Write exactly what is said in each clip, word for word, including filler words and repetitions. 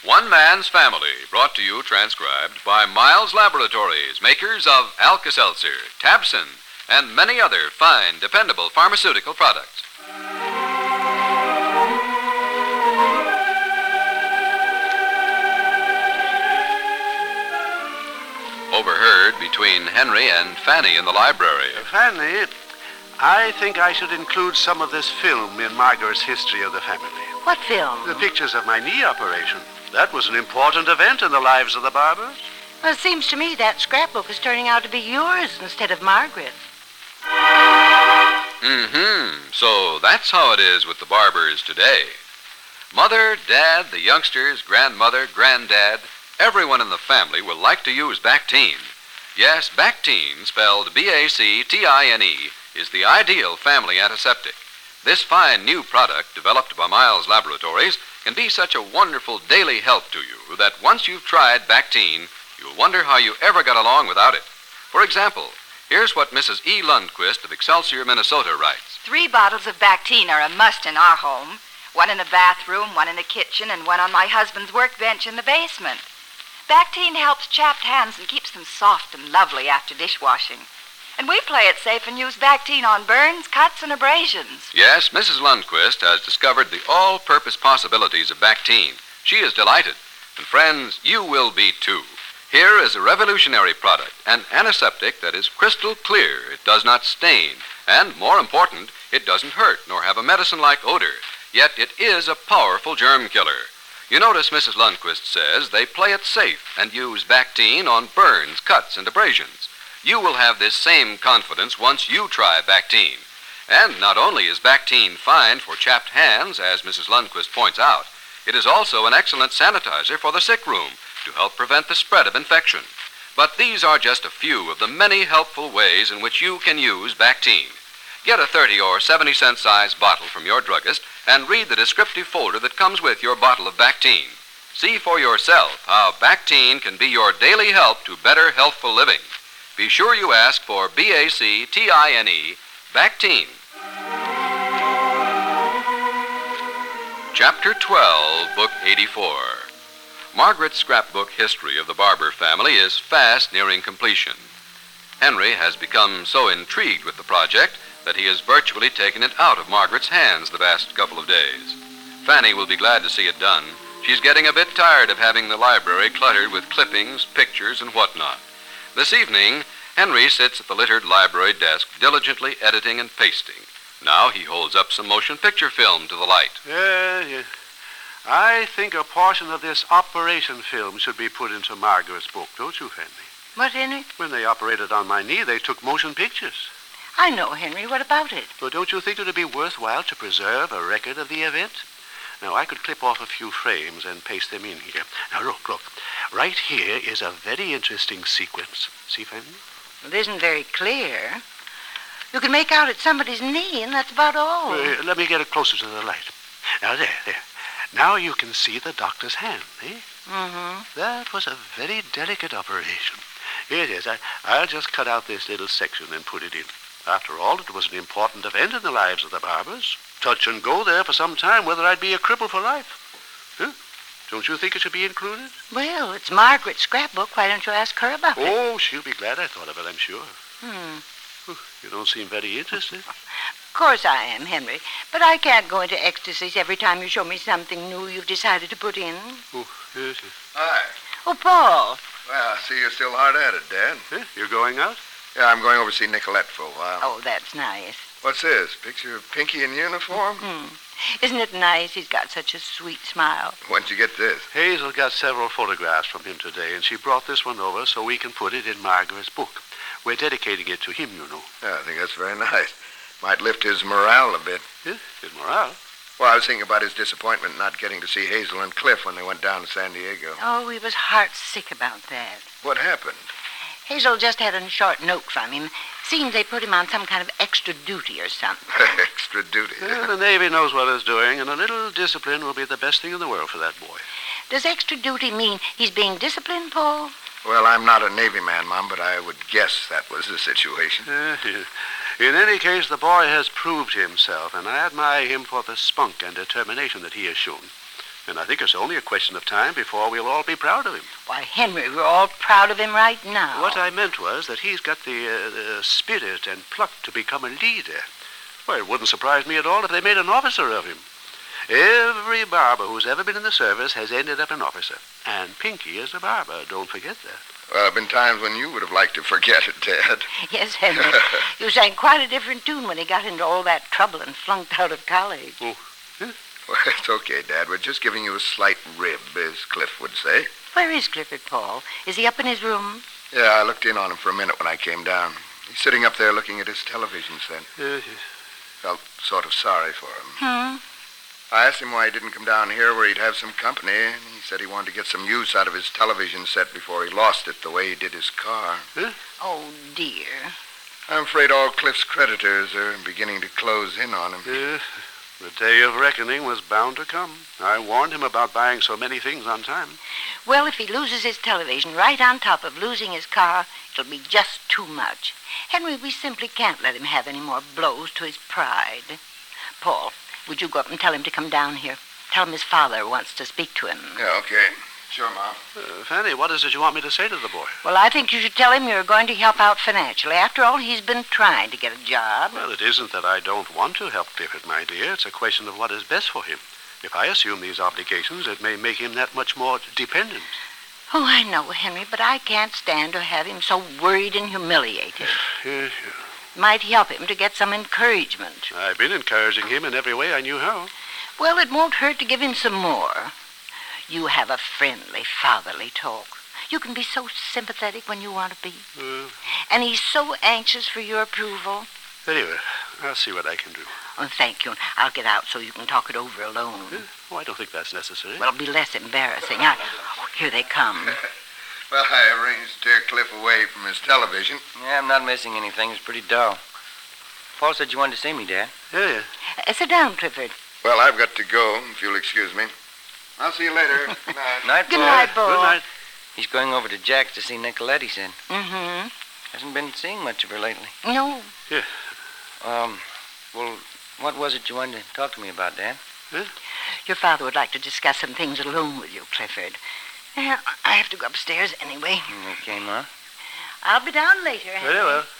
One Man's Family, brought to you, transcribed by Miles Laboratories, makers of Alka-Seltzer, Tabson, and many other fine, dependable pharmaceutical products. Overheard between Henry and Fanny in the library. Uh, Fanny, I think I should include some of this film in Margaret's history of the family. What film? The pictures of my knee operation. That was an important event in the lives of the Barbers. Well, it seems to me that scrapbook is turning out to be yours instead of Margaret's. Mm-hmm. So that's how it is with the Barbers today. Mother, Dad, the youngsters, grandmother, granddad, everyone in the family will like to use Bactine. Yes, Bactine, spelled B A C T I N E, is the ideal family antiseptic. This fine new product, developed by Miles Laboratories, can be such a wonderful daily help to you that once you've tried Bactine, you'll wonder how you ever got along without it. For example, here's what Missus E. Lundquist of Excelsior, Minnesota writes. Three bottles of Bactine are a must in our home. One in the bathroom, one in the kitchen, and one on my husband's workbench in the basement. Bactine helps chapped hands and keeps them soft and lovely after dishwashing. And we play it safe and use Bactine on burns, cuts, and abrasions. Yes, Missus Lundquist has discovered the all-purpose possibilities of Bactine. She is delighted. And friends, you will be too. Here is a revolutionary product, an antiseptic that is crystal clear. It does not stain. And, more important, it doesn't hurt nor have a medicine-like odor. Yet it is a powerful germ killer. You notice Missus Lundquist says they play it safe and use Bactine on burns, cuts, and abrasions. You will have this same confidence once you try Bactine. And not only is Bactine fine for chapped hands, as Missus Lundquist points out, it is also an excellent sanitizer for the sick room to help prevent the spread of infection. But these are just a few of the many helpful ways in which you can use Bactine. Get a thirty or seventy cent size bottle from your druggist and read the descriptive folder that comes with your bottle of Bactine. See for yourself how Bactine can be your daily help to better healthful living. Be sure you ask for B A C T I N E, Bactine. Chapter twelve, Book eighty-four. Margaret's scrapbook history of the Barber family is fast nearing completion. Henry has become so intrigued with the project that he has virtually taken it out of Margaret's hands the past couple of days. Fanny will be glad to see it done. She's getting a bit tired of having the library cluttered with clippings, pictures, and whatnot. This evening, Henry sits at the littered library desk, diligently editing and pasting. Now he holds up some motion picture film to the light. Yeah, yeah. I think a portion of this operation film should be put into Margaret's book, don't you, Fanny? What, Henry? When they operated on my knee, they took motion pictures. I know, Henry. What about it? Well, don't you think it would be worthwhile to preserve a record of the event? Now, I could clip off a few frames and paste them in here. Now, look, look. Right here is a very interesting sequence. See, Fanny? It isn't very clear. You can make out it's somebody's knee, and that's about all. Uh, let me get it closer to the light. Now, there, there. Now you can see the doctor's hand, eh? Mm-hmm. That was a very delicate operation. Here it is. I, I'll just cut out this little section and put it in. After all, it was an important event in the lives of the Barbers. Touch and go there for some time, whether I'd be a cripple for life. Huh? Don't you think it should be included? Well, it's Margaret's scrapbook. Why don't you ask her about it? Oh, she'll be glad I thought of it, I'm sure. Hmm. You don't seem very interested. Of course I am, Henry. But I can't go into ecstasies every time you show me something new you've decided to put in. Oh, yes, yes. Hi. Oh, Paul. Well, I see you're still hard at it, Dad. Eh, you're going out? Yeah, I'm going over to see Nicolette for a while. Oh, that's nice. What's this? Picture of Pinky in uniform? Hmm. Isn't it nice? He's got such a sweet smile. When'd you get this? Hazel got several photographs from him today, and she brought this one over so we can put it in Margaret's book. We're dedicating it to him, you know. Yeah, I think that's very nice. Might lift his morale a bit. Yeah, his morale? Well, I was thinking about his disappointment not getting to see Hazel and Cliff when they went down to San Diego. Oh, he was heart-sick about that. What happened? Hazel just had a short note from him. Seems they put him on some kind of extra duty or something. Extra duty. Yeah, the Navy knows what it's doing, and a little discipline will be the best thing in the world for that boy. Does extra duty mean he's being disciplined, Paul? Well, I'm not a Navy man, Mom, but I would guess that was the situation. Yeah, yeah. In any case, the boy has proved himself, and I admire him for the spunk and determination that he has shown. And I think it's only a question of time before we'll all be proud of him. Why, Henry, we're all proud of him right now. What I meant was that he's got the, uh, the spirit and pluck to become a leader. Well, it wouldn't surprise me at all if they made an officer of him. Every barber who's ever been in the service has ended up an officer. And Pinky is a barber, don't forget that. Well, there have been times when you would have liked to forget it, Dad. Yes, Henry. You sang quite a different tune when he got into all that trouble and flunked out of college. Oh, huh? Well, it's okay, Dad. We're just giving you a slight rib, as Cliff would say. Where is Clifford, Paul? Is he up in his room? Yeah, I looked in on him for a minute when I came down. He's sitting up there looking at his television set. Yes, yes. Felt sort of sorry for him. Hmm? I asked him why he didn't come down here where he'd have some company, and he said he wanted to get some use out of his television set before he lost it the way he did his car. Huh? Oh, dear. I'm afraid all Cliff's creditors are beginning to close in on him. Uh, the day of reckoning was bound to come. I warned him about buying so many things on time. Well, if he loses his television right on top of losing his car, it'll be just too much. Henry, we simply can't let him have any more blows to his pride. Paul, would you go up and tell him to come down here? Tell him his father wants to speak to him. Yeah, okay. Sure, Mom. Uh, Fanny, what is it you want me to say to the boy? Well, I think you should tell him you're going to help out financially. After all, he's been trying to get a job. Well, it isn't that I don't want to help Clifford, my dear. It's a question of what is best for him. If I assume these obligations, it may make him that much more dependent. Oh, I know, Henry, but I can't stand to have him so worried and humiliated. Yes, yes. Might help him to get some encouragement. I've been encouraging him in every way I knew how. Well, it won't hurt to give him some more. You have a friendly, fatherly talk. You can be so sympathetic when you want to be. Uh, And he's so anxious for your approval. anyway, I'll see what I can do. Oh, thank you. I'll get out so you can talk it over alone. Uh, oh, I don't think that's necessary. Well, it'll be less embarrassing. I... Oh, here they come. Well, I arranged to steer Cliff away from his television. Yeah, I'm not missing anything. It's pretty dull. Paul said you wanted to see me, Dad. Yeah, yeah. Uh, sit down, Clifford. Well, I've got to go, if you'll excuse me. I'll see you later. Good night. Night, Good Paul. night, Paul. Good night. He's going over to Jack's to see Nicolette, he said. Mm-hmm. Hasn't been seeing much of her lately. No. Um, well, what was it you wanted to talk to me about, Dad? Your father would like to discuss some things alone with you, Clifford. Uh, I have to go upstairs anyway. Okay, Ma. I'll be down later, Henry. Very well.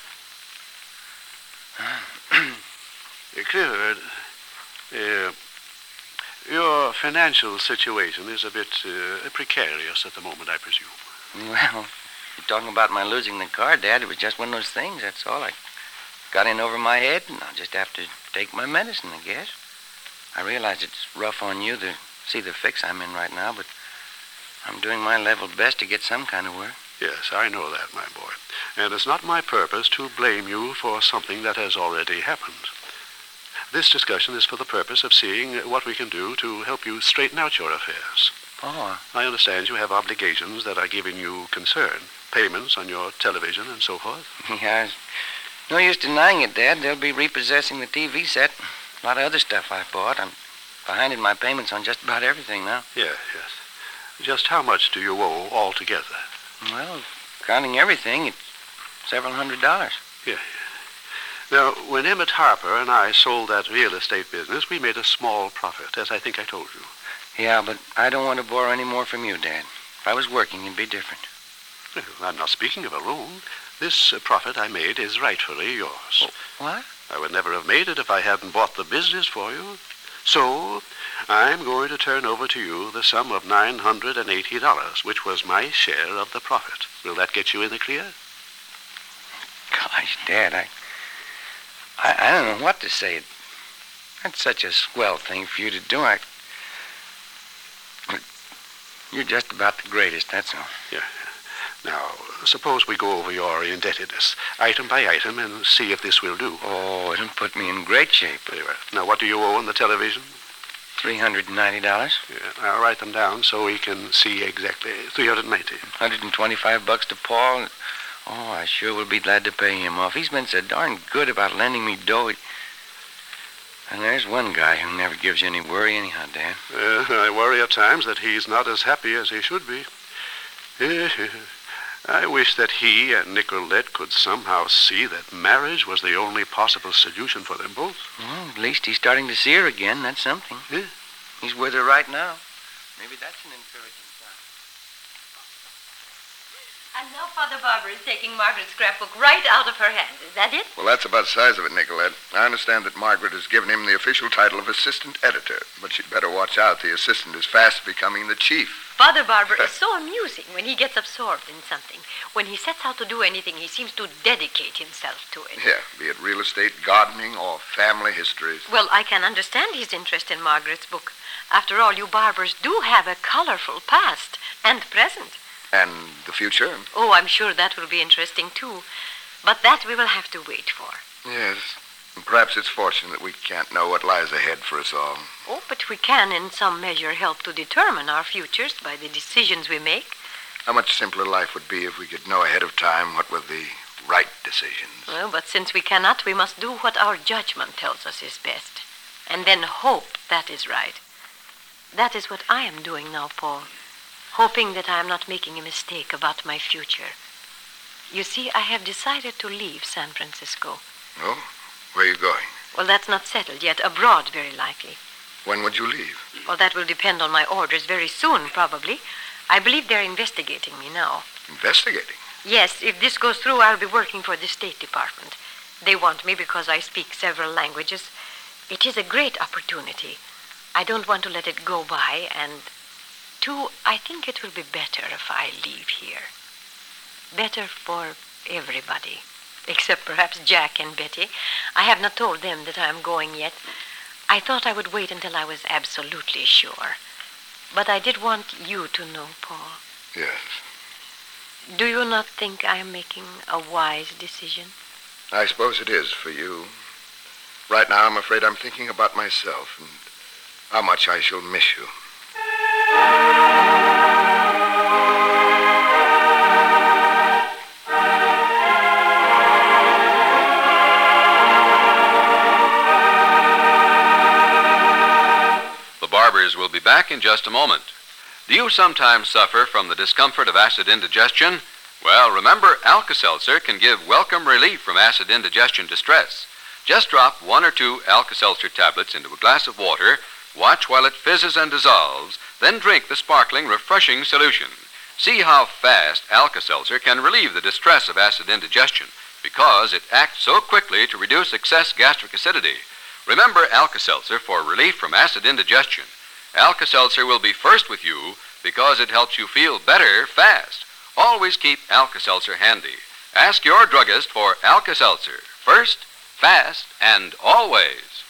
Uh, Clifford, uh, your financial situation is a bit uh, precarious at the moment, I presume. Well, you're talking about my losing the car, Dad. It was just one of those things, that's all. I got in over my head, and I'll just have to take my medicine, I guess. I realize it's rough on you to see the fix I'm in right now, but I'm doing my level best to get some kind of work. Yes, I know that, my boy. And it's not my purpose to blame you for something that has already happened. This discussion is for the purpose of seeing what we can do to help you straighten out your affairs. Oh, I understand you have obligations that are giving you concern, payments on your television and so forth. yeah, it's no use denying it, Dad. They'll be repossessing the T V set. A lot of other stuff I bought. I'm behind in my payments on just about everything now. Yes, yes. Just how much do you owe altogether? Well, counting everything, it's several hundred dollars. Yeah, yeah. Now, when Emmett Harper and I sold that real estate business, we made a small profit, as I think I told you. Yeah, but I don't want to borrow any more from you, Dad. If I was working, it'd be different. Well, I'm not speaking of a loan. This uh, profit I made is rightfully yours. What? I would never have made it if I hadn't bought the business for you. So, I'm going to turn over to you the sum of nine hundred eighty dollars, which was my share of the profit. Will that get you in the clear? Gosh, Dad, I, I, I don't know what to say. That's such a swell thing for you to do. I, you're just about the greatest, that's all. Yeah. Now, suppose we go over your indebtedness, item by item, and see if this will do. Oh, it'll put me in great shape. Very well. Now, what do you owe on the television? three hundred ninety dollars. Yeah, I'll write them down so we can see exactly. three hundred ninety. one hundred twenty-five bucks to Paul. Oh, I sure will be glad to pay him off. He's been so darn good about lending me dough. And there's one guy who never gives you any worry anyhow, Dad. Uh, I worry at times that he's not as happy as he should be. I wish that he and Nicolette could somehow see that marriage was the only possible solution for them both. Well, at least he's starting to see her again. That's something. Yeah. He's with her right now. Maybe that's an encouraging sign. And now Father Barber is taking Margaret's scrapbook right out of her hand. Is that it? Well, that's about the size of it, Nicolette. I understand that Margaret has given him the official title of assistant editor, but she'd better watch out. The assistant is fast becoming the chief. Father Barber is so amusing when he gets absorbed in something. When he sets out to do anything, he seems to dedicate himself to it. Yeah, be it real estate, gardening, or family histories. Well, I can understand his interest in Margaret's book. After all, you Barbers do have a colorful past and present. And the future? Oh, I'm sure that will be interesting, too. But that we will have to wait for. Yes. And perhaps it's fortunate that we can't know what lies ahead for us all. Oh, but we can, in some measure, help to determine our futures by the decisions we make. How much simpler life would be if we could know ahead of time what were the right decisions. Well, but since we cannot, we must do what our judgment tells us is best. And then hope that is right. That is what I am doing now, Paul. Hoping that I am not making a mistake about my future. You see, I have decided to leave San Francisco. Oh? Where are you going? Well, that's not settled yet. Abroad, very likely. When would you leave? Well, that will depend on my orders very soon, probably. I believe they're investigating me now. Investigating? Yes, if this goes through, I'll be working for the State Department. They want me because I speak several languages. It is a great opportunity. I don't want to let it go by, and... Two, I think it will be better if I leave here. Better for everybody. Except perhaps Jack and Betty. I have not told them that I am going yet. I thought I would wait until I was absolutely sure. But I did want you to know, Paul. Yes. Do you not think I am making a wise decision? I suppose it is for you. Right now, I'm afraid I'm thinking about myself and how much I shall miss you. The Barbers will be back in just a moment. Do you sometimes suffer from the discomfort of acid indigestion? Well, remember, Alka-Seltzer can give welcome relief from acid indigestion distress. Just drop one or two Alka-Seltzer tablets into a glass of water, watch while it fizzes and dissolves, then drink the sparkling, refreshing solution. See how fast Alka-Seltzer can relieve the distress of acid indigestion, because it acts so quickly to reduce excess gastric acidity. Remember Alka-Seltzer for relief from acid indigestion. Alka-Seltzer will be first with you because it helps you feel better fast. Always keep Alka-Seltzer handy. Ask your druggist for Alka-Seltzer. First, fast, and always.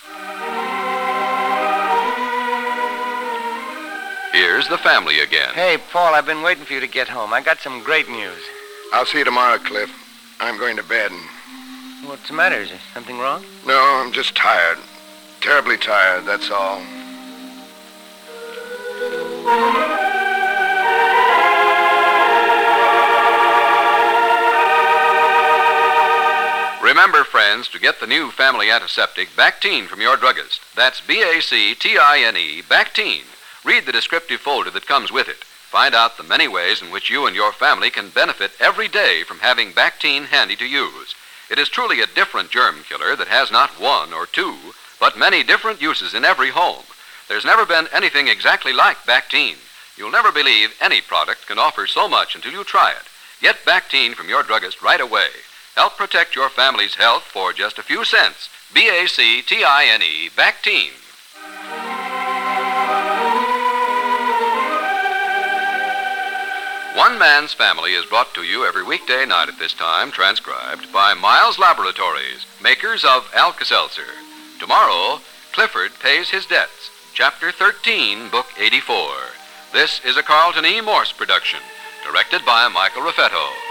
Here's the family again. Hey, Paul, I've been waiting for you to get home. I got some great news. I'll see you tomorrow, Cliff. I'm going to bed. What's the matter? Is there something wrong? No, I'm just tired. Terribly tired, that's all. Remember, friends, to get the new family antiseptic, Bactine, from your druggist. That's B A C T I N E, Bactine. Read the descriptive folder that comes with it. Find out the many ways in which you and your family can benefit every day from having Bactine handy to use. It is truly a different germ killer that has not one or two, but many different uses in every home. There's never been anything exactly like Bactine. You'll never believe any product can offer so much until you try it. Get Bactine from your druggist right away. Help protect your family's health for just a few cents. B A C T I N E, Bactine. One Man's Family is brought to you every weekday night at this time, transcribed by Miles Laboratories, makers of Alka-Seltzer. Tomorrow, Clifford Pays His Debts, Chapter thirteen, Book eighty-four. This is a Carlton E. Morse production, directed by Michael Raffetto.